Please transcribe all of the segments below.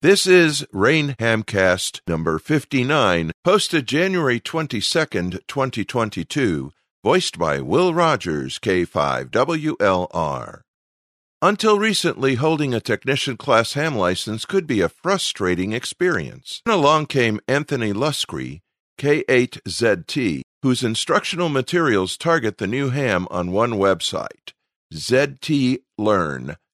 This is Rainhamcast number 59, posted January 22nd, 2022, voiced by Will Rogers, K5WLR. Until recently, holding a Technician Class ham license could be a frustrating experience. Then along came Anthony Luscre, K8ZT, whose instructional materials target the new ham on one website, ZTLearn.com.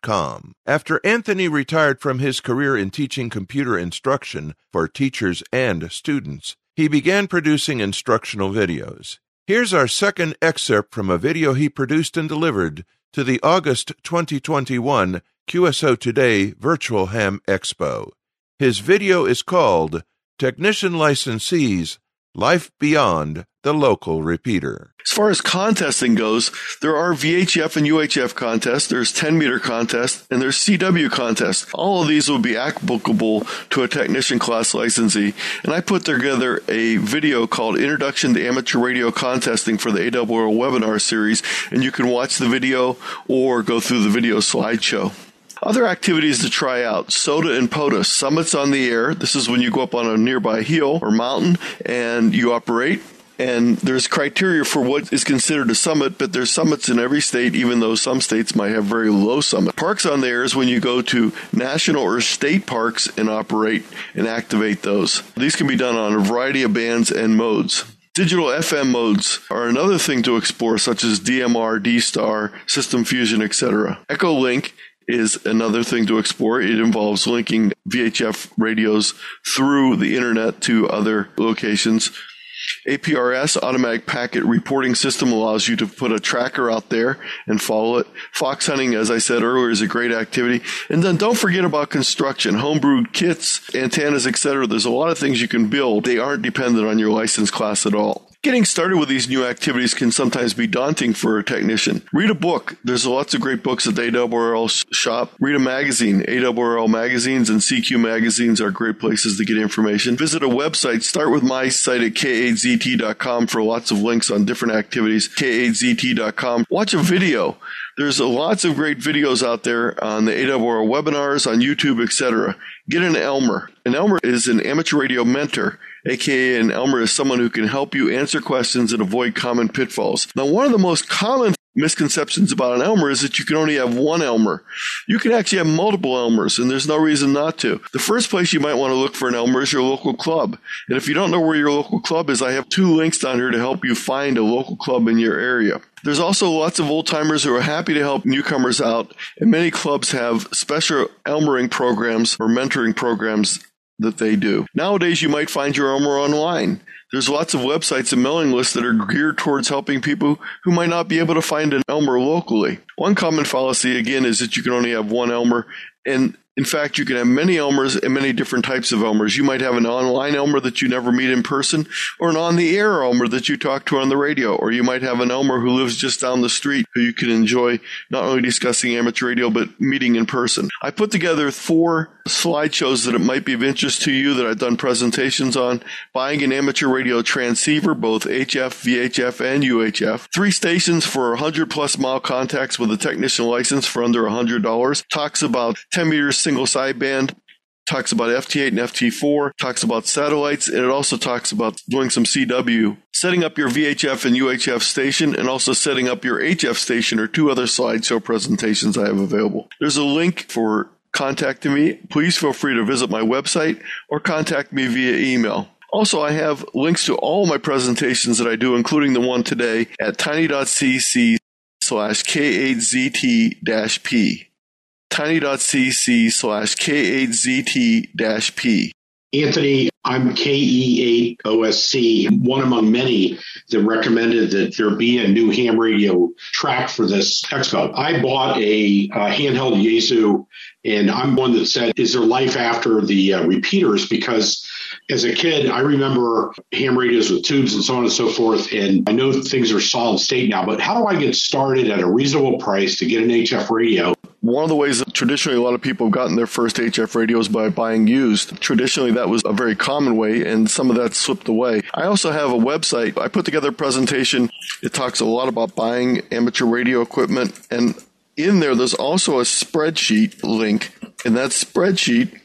After Anthony retired from his career in teaching computer instruction for teachers and students, he began producing instructional videos. Here's our second excerpt from a video he produced and delivered to the August 2021 QSO Today Virtual Ham Expo. His video is called Technician Licensees, Life Beyond the Local Repeater. As far as contesting goes, there are VHF and UHF contests, there's 10-meter contests, and there's CW contests. All of these will be applicable to a technician class licensee, and I put together a video called Introduction to Amateur Radio Contesting for the AWL webinar series, and you can watch the video or go through the video slideshow. Other activities to try out, SOTA and POTUS, summits on the air. This is when you go up on a nearby hill or mountain and you operate. And there's criteria for what is considered a summit, but there's summits in every state, even though some states might have very low summit. Parks on the air is when you go to national or state parks and operate and activate those. These can be done on a variety of bands and modes. Digital FM modes are another thing to explore, such as DMR, D-Star, System Fusion, etc. Echolink is another thing to explore. It involves linking VHF radios through the internet to other locations. APRS, Automatic Packet Reporting System, allows you to put a tracker out there and follow it. Fox hunting, as I said earlier, is a great activity. And then don't forget about construction, homebrewed kits, antennas, etc. There's a lot of things you can build. They aren't dependent on your license class at all. Getting started with these new activities can sometimes be daunting for a technician. Read a book. There's lots of great books at the AWRL shop. Read a magazine. AWRL magazines and CQ magazines are great places to get information. Visit a website. Start with my site at k8zt.com for lots of links on different activities. k8zt.com. Watch a video. There's lots of great videos out there on the AWRL webinars, on YouTube, etc. Get an Elmer. An Elmer is an amateur radio mentor, aka an Elmer is someone who can help you answer questions and avoid common pitfalls. Now, one of the most common misconceptions about an Elmer is that you can only have one Elmer. You can actually have multiple Elmers, and there's no reason not to. The first place you might want to look for an Elmer is your local club. And if you don't know where your local club is, I have 2 links down here to help you find a local club in your area. There's also lots of old-timers who are happy to help newcomers out, and many clubs have special Elmering programs or mentoring programs that they do. Nowadays, you might find your Elmer online. There's lots of websites and mailing lists that are geared towards helping people who might not be able to find an Elmer locally. One common fallacy, again, is that you can only have one Elmer, and in fact, you can have many Elmers and many different types of Elmers. You might have an online Elmer that you never meet in person, or an on-the-air Elmer that you talk to on the radio, or you might have an Elmer who lives just down the street who you can enjoy not only discussing amateur radio, but meeting in person. I put together 4 slideshows that it might be of interest to you that I've done presentations on. Buying an amateur radio transceiver, both HF, VHF, and UHF. 3 stations for 100-plus mile contacts with a technician license for under $100. Talks about 10 meters single sideband, talks about FT8 and FT4, talks about satellites, and it also talks about doing some CW, setting up your VHF and UHF station, and also setting up your HF station or 2 other slideshow presentations I have available. There's a link for contacting me. Please feel free to visit my website or contact me via email. Also, I have links to all my presentations that I do, including the one today, at tiny.cc/K8ZT-P. tiny.cc/K8ZT-P. Anthony, I'm KE8OSC, one among many that recommended that there be a new ham radio track for this expo. I bought a handheld Yaesu, and I'm one that said, is there life after the repeaters? Because as a kid, I remember ham radios with tubes and so on and so forth, and I know things are solid state now, but how do I get started at a reasonable price to get an HF radio? One of the ways that traditionally a lot of people have gotten their first HF radios by buying used. Traditionally, that was a very common way, and some of that slipped away. I also have a website. I put together a presentation. It talks a lot about buying amateur radio equipment, and in there's also a spreadsheet link, and that spreadsheet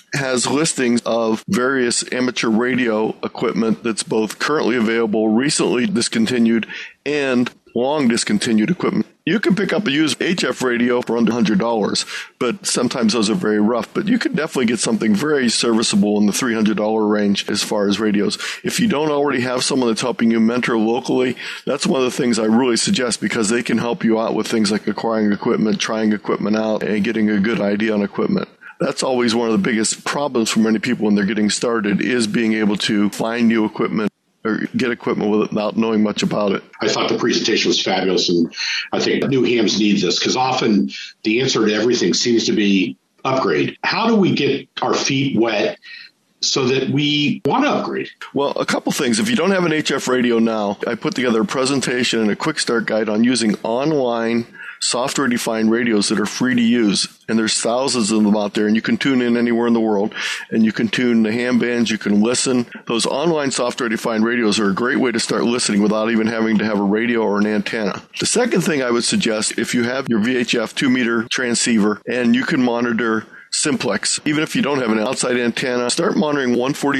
has listings of various amateur radio equipment that's both currently available, recently discontinued, and long discontinued equipment. You can pick up a used HF radio for under $100, but sometimes those are very rough. But you could definitely get something very serviceable in the $300 range as far as radios. If you don't already have someone that's helping you mentor locally, that's one of the things I really suggest, because they can help you out with things like acquiring equipment, trying equipment out, and getting a good idea on equipment. That's always one of the biggest problems for many people when they're getting started, is being able to find new equipment or get equipment without knowing much about it. I thought the presentation was fabulous, and I think new hams need this, because often the answer to everything seems to be upgrade. How do we get our feet wet so that we want to upgrade? Well, a couple things. If you don't have an HF radio now, I put together a presentation and a quick start guide on using online software-defined radios that are free to use, and there's thousands of them out there, and you can tune in anywhere in the world, and you can tune the ham bands, you can listen. Those online software-defined radios are a great way to start listening without even having to have a radio or an antenna. The second thing I would suggest, if you have your VHF 2-meter transceiver and you can monitor simplex, even if you don't have an outside antenna, start monitoring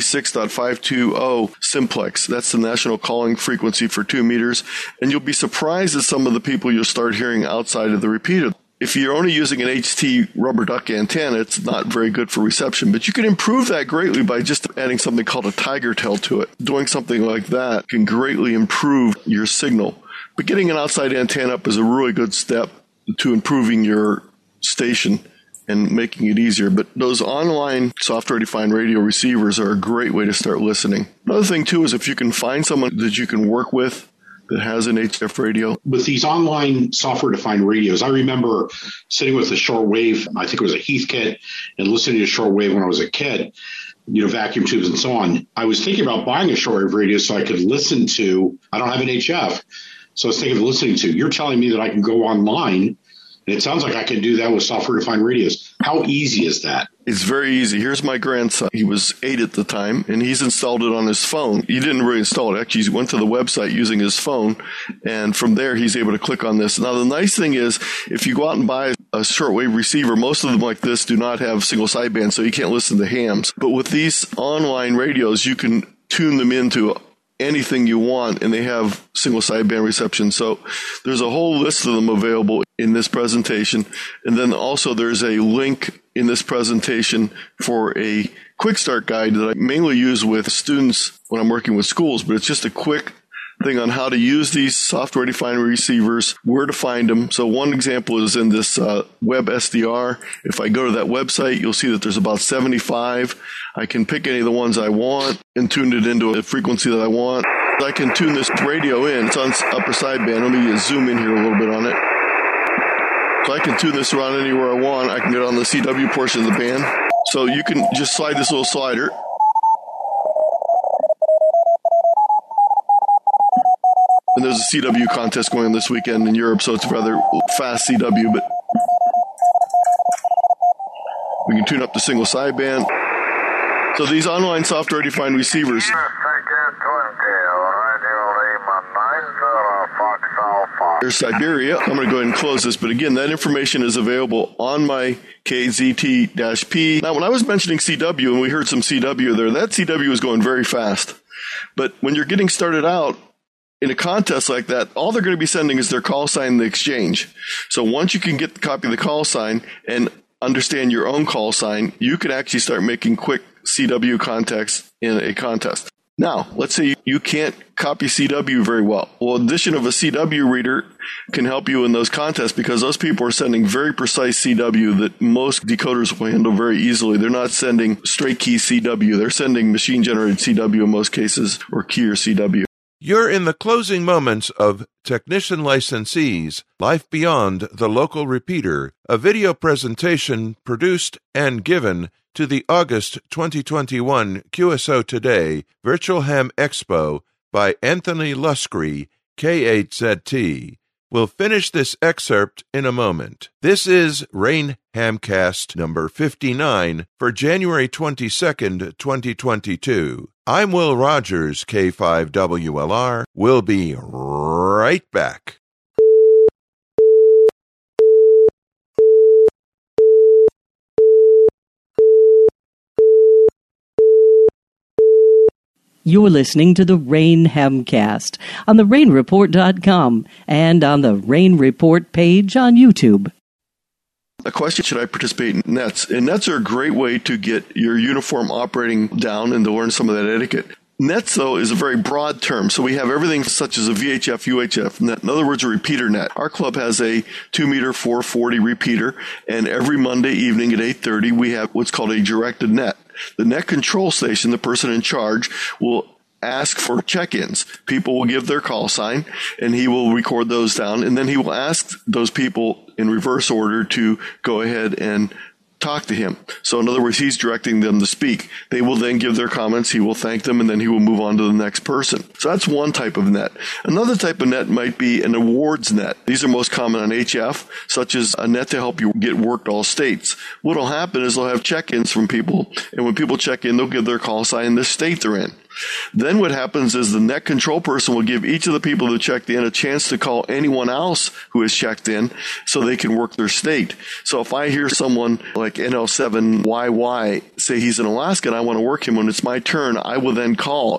146.520 simplex. That's the national calling frequency for 2 meters, and you'll be surprised at some of the people you'll start hearing outside of the repeater. If you're only using an HT rubber duck antenna, it's not very good for reception, but you can improve that greatly by just adding something called a tiger tail to it. Doing something like that can greatly improve your signal. But getting an outside antenna up is a really good step to improving your station and making it easier. But those online software-defined radio receivers are a great way to start listening. Another thing, too, is if you can find someone that you can work with that has an HF radio. With these online software-defined radios, I remember sitting with a shortwave, I think it was a Heathkit, and listening to shortwave when I was a kid, vacuum tubes and so on. I was thinking about buying a shortwave radio so I could listen to, I don't have an HF, so I was thinking of listening to. You're telling me that I can go online, and it sounds like I can do that with software-defined radios. How easy is that? It's very easy. Here's my grandson. He was 8 at the time, and he's installed it on his phone. He didn't really install it. Actually, he went to the website using his phone, and from there, he's able to click on this. Now, the nice thing is, if you go out and buy a shortwave receiver, most of them like this do not have single sideband, so you can't listen to hams. But with these online radios, you can tune them into anything you want, and they have single sideband reception. So there's a whole list of them available in this presentation. And then also there's a link in this presentation for a quick start guide that I mainly use with students when I'm working with schools, but it's just a quick thing on how to use these software-defined receivers, where to find them. So one example is in this web SDR. If I go to that website, you'll see that there's about 75. I can pick any of the ones I want and tune it into a frequency that I want. I can tune this radio in. It's on upper sideband. Let me zoom in here a little bit on it. So I can tune this around anywhere I want. I can get on the CW portion of the band. So you can just slide this little slider. And there's a CW contest going on this weekend in Europe, so it's rather fast CW, but we can tune up the single sideband. So these online software-defined receivers. There's Siberia. I'm going to go ahead and close this, but again, that information is available on my KZT-P. Now, when I was mentioning CW, and we heard some CW there, that CW is going very fast. But when you're getting started out, in a contest like that, all they're going to be sending is their call sign in the exchange. So once you can get the copy of the call sign and understand your own call sign, you can actually start making quick CW contacts in a contest. Now, let's say you can't copy CW very well. Well, addition of a CW reader can help you in those contests, because those people are sending very precise CW that most decoders will handle very easily. They're not sending straight key CW. They're sending machine-generated CW in most cases, or key or CW. You're in the closing moments of Technician Licensees, Life Beyond the Local Repeater, a video presentation produced and given to the August 2021 QSO Today Virtual Ham Expo by Anthony Luscre, K8ZT. We'll finish this excerpt in a moment. This is Rain Hamcast number 59 for January 22nd, 2022. I'm Will Rogers, K5WLR. We'll be right back. This is Rain Hamcast number 59 for January 22nd, 2022. I'm Will Rogers, K5WLR. We'll be right back. You're listening to the Rain Hemcast on the rainreport.com and on the Rain Report page on YouTube. A question, should I participate in nets? And nets are a great way to get your uniform operating down and to learn some of that etiquette. Nets, though, is a very broad term. So we have everything such as a VHF, UHF net. In other words, a repeater net. Our club has a 2-meter 440 repeater, and every Monday evening at 8:30, we have what's called a directed net. The net control station, the person in charge, will ask for check-ins. People will give their call sign, and he will record those down, and then he will ask those people in reverse order to go ahead and talk to him. So in other words, he's directing them to speak. They will then give their comments, he will thank them, and then he will move on to the next person. So that's one type of net. Another type of net might be an awards net. These are most common on HF, such as a net to help you get worked all states. What will happen is they'll have check-ins from people, and when people check in, they'll give their call sign and the state they're in. Then what happens is the net control person will give each of the people who checked in a chance to call anyone else who has checked in so they can work their state. So if I hear someone like NL7YY say he's in Alaska and I want to work him, when it's my turn, I will then call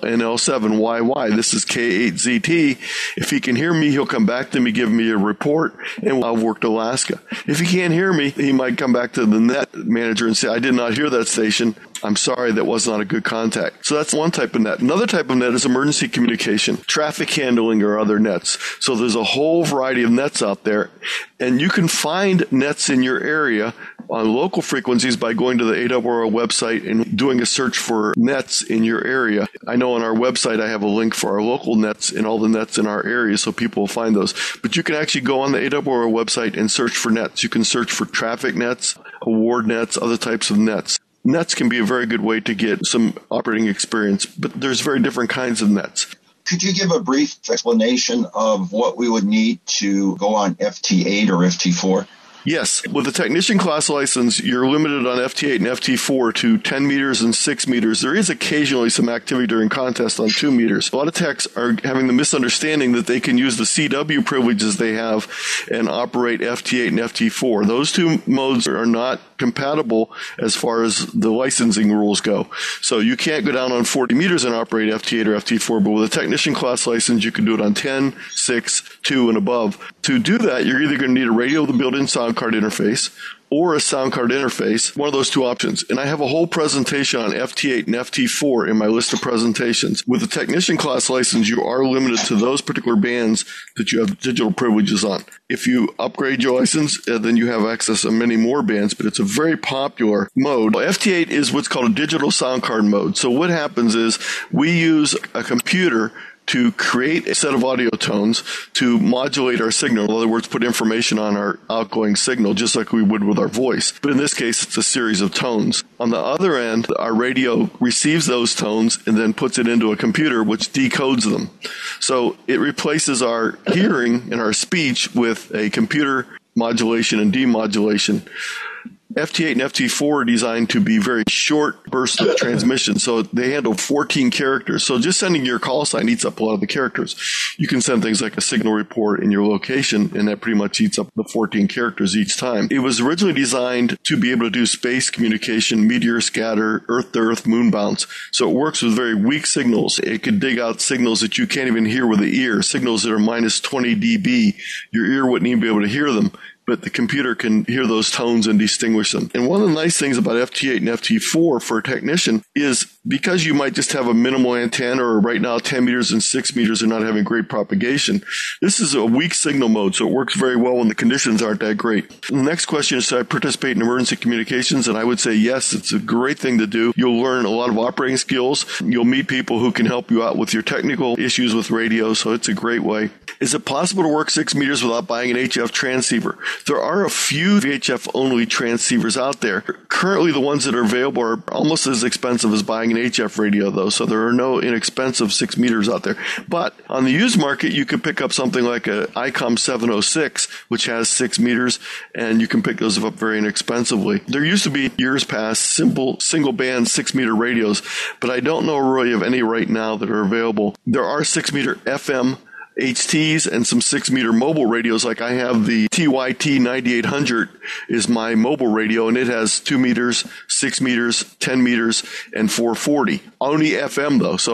NL7YY. This is K8ZT. If he can hear me, he'll come back to me, give me a report, and I'll work to Alaska. If he can't hear me, he might come back to the net manager and say, I did not hear that station. I'm sorry, that was not a good contact. So that's one type of net. Another type of net is emergency communication, traffic handling, or other nets. So there's a whole variety of nets out there, and you can find nets in your area on local frequencies by going to the ARRL website and doing a search for nets in your area. I know on our website I have a link for our local nets and all the nets in our area, so people will find those. But you can actually go on the ARRL website and search for nets. You can search for traffic nets, award nets, other types of nets. Nets can be a very good way to get some operating experience, but there's very different kinds of nets. Could you give a brief explanation of what we would need to go on FT8 or FT4? Yes. With the technician class license, you're limited on FT8 and FT4 to 10 meters and 6 meters. There is occasionally some activity during contests on 2 meters. A lot of techs are having the misunderstanding that they can use the CW privileges they have and operate FT8 and FT4. Those two modes are not compatible as far as the licensing rules go. So you can't go down on 40 meters and operate FT8 or FT4, but with a technician class license, you can do it on 10, 6, 2, and above. To do that, you're either going to need a radio with a built-in sound card interface or a sound card interface, one of those two options. And I have a whole presentation on FT8 and FT4 in my list of presentations. With the technician class license, you are limited to those particular bands that you have digital privileges on. If you upgrade your license, then you have access to many more bands, but it's a very popular mode. FT8 is what's called a digital sound card mode. So what happens is we use a computer to create a set of audio tones to modulate our signal. In other words, put information on our outgoing signal, just like we would with our voice. But in this case, it's a series of tones. On the other end, our radio receives those tones and then puts it into a computer, which decodes them. So it replaces our hearing and our speech with a computer modulation and demodulation. FT8 and FT4 are designed to be very short bursts of transmission, so they handle 14 characters. So just sending your call sign eats up a lot of the characters. You can send things like a signal report in your location, and that pretty much eats up the 14 characters each time. It was originally designed to be able to do space communication, meteor scatter, Earth-to-Earth moon bounce. So it works with very weak signals. It could dig out signals that you can't even hear with the ear, signals that are minus 20 dB. Your ear wouldn't even be able to hear them, but the computer can hear those tones and distinguish them. And one of the nice things about FT8 and FT4 for a technician is because you might just have a minimal antenna, or right now 10 meters and 6 meters are not having great propagation, this is a weak signal mode, so it works very well when the conditions aren't that great. The next question is, should I participate in emergency communications? And I would say yes, it's a great thing to do. You'll learn a lot of operating skills. You'll meet people who can help you out with your technical issues with radio, so it's a great way. Is it possible to work 6 meters without buying an HF transceiver? There are a few VHF-only transceivers out there. Currently, the ones that are available are almost as expensive as buying an HF radio, though, so there are no inexpensive 6 meters out there. But on the used market, you could pick up something like a ICOM 706, which has 6 meters, and you can pick those up very inexpensively. There used to be, years past, simple single-band 6-meter radios, but I don't know really of any right now that are available. There are 6-meter FM HTs and some 6-meter mobile radios. Like I have the TYT 9800 is my mobile radio, and it has 2 meters, 6 meters, 10 meters, and 440. Only FM though. So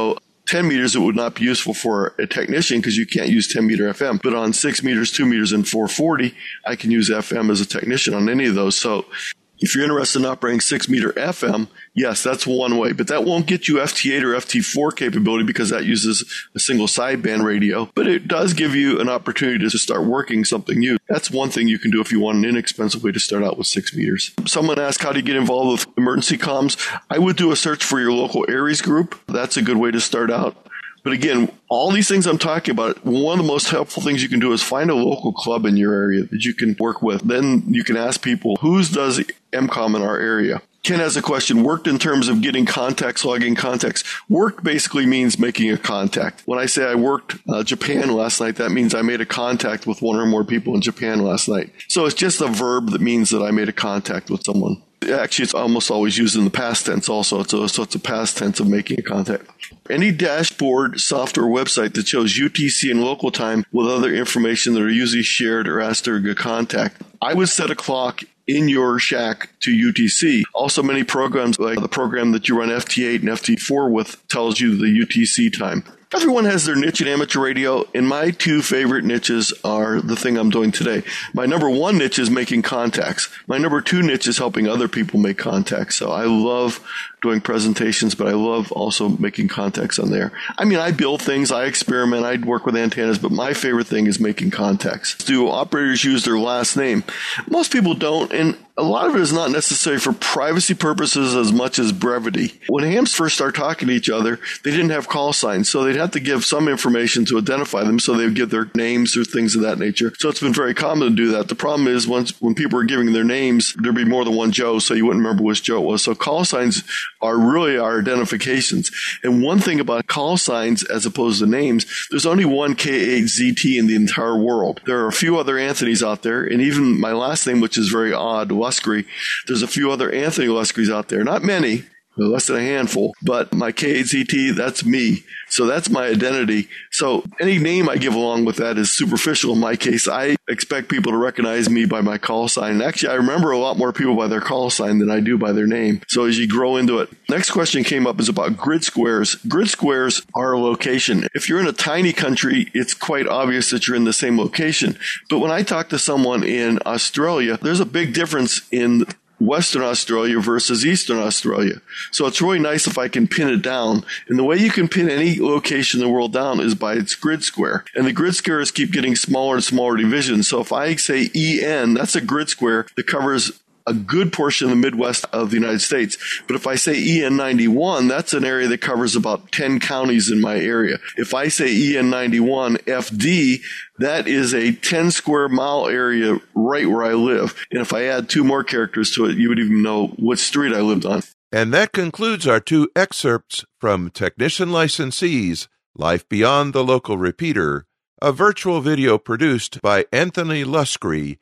10 meters, it would not be useful for a technician because you can't use 10 meter FM. But on 6 meters, 2 meters, and 440, I can use FM as a technician on any of those. So if you're interested in operating 6 meter FM, yes, that's one way. But that won't get you FT8 or FT4 capability because that uses a single sideband radio. But it does give you an opportunity to start working something new. That's one thing you can do if you want an inexpensive way to start out with 6 meters. Someone asked, how do you get involved with emergency comms? I would do a search for your local ARES group. That's a good way to start out. But again, all these things I'm talking about, one of the most helpful things you can do is find a local club in your area that you can work with. Then you can ask people, who's does EMCOM in our area? Ken has a question, worked in terms of getting contacts, logging contacts. Work basically means making a contact. When I say I worked Japan last night, that means I made a contact with one or more people in Japan last night. So it's just a verb that means that I made a contact with someone. Actually, it's almost always used in the past tense also. So it's a past tense of making a contact. Any dashboard software website that shows UTC and local time with other information that are usually shared or asked during a contact, I would set a clock in your shack to UTC. Also, many programs like the program that you run FT8 and FT4 with tells you the UTC time. Everyone has their niche in amateur radio, and my two favorite niches are the thing I'm doing today. My number one niche is making contacts. My number two niche is helping other people make contacts. So I love doing presentations, but I love also making contacts on there. I mean, I build things, I experiment, I work with antennas, but my favorite thing is making contacts. Do operators use their last name? Most people don't, and a lot of it is not necessary for privacy purposes as much as brevity. When hams first started talking to each other, they didn't have call signs, so they'd have to give some information to identify them, so they would give their names or things of that nature. So it's been very common to do that. The problem is when people are giving their names, there'd be more than one Joe, so you wouldn't remember which Joe it was. So call signs are really our identifications. And one thing about call signs as opposed to names, there's only one K8ZT in the entire world. There are a few other Anthonys out there, and even my last name, which is very odd, Luscre, there's a few other Anthony Luscres out there. Not many, less than a handful, but my K8ZT, that's me. So that's my identity. So any name I give along with that is superficial in my case. I expect people to recognize me by my call sign. And actually, I remember a lot more people by their call sign than I do by their name. So as you grow into it. Next question came up is about grid squares. Grid squares are a location. If you're in a tiny country, it's quite obvious that you're in the same location. But when I talk to someone in Australia, there's a big difference in Western Australia versus Eastern Australia. So it's really nice if I can pin it down. And the way you can pin any location in the world down is by its grid square. And the grid squares keep getting smaller and smaller divisions. So if I say EN, that's a grid square that covers a good portion of the Midwest of the United States. But if I say EN91, that's an area that covers about 10 counties in my area. If I say EN91 FD, that is a 10 square mile area right where I live. And if I add two more characters to it, you would even know what street I lived on. And that concludes our two excerpts from Technician Licensees, Life Beyond the Local Repeater, a virtual video produced by Anthony Luscre,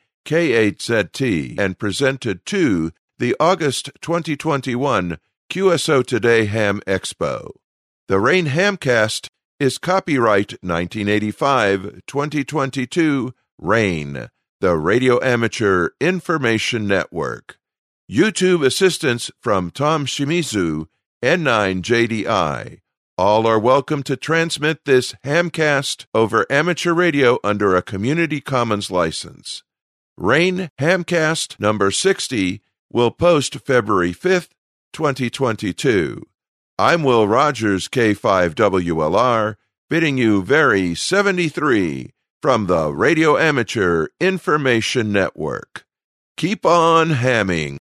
K8ZT, and presented to the August 2021 QSO Today Ham Expo. The Rain Hamcast is copyright 1985-2022 Rain, the Radio Amateur Information Network. YouTube assistance from Tom Shimizu, N9JDI. All are welcome to transmit this Hamcast over amateur radio under a Community Commons license. Rain Hamcast number 60 will post February 5th, 2022. I'm Will Rogers, K5WLR, bidding you very 73 from the Radio Amateur Information Network. Keep on hamming.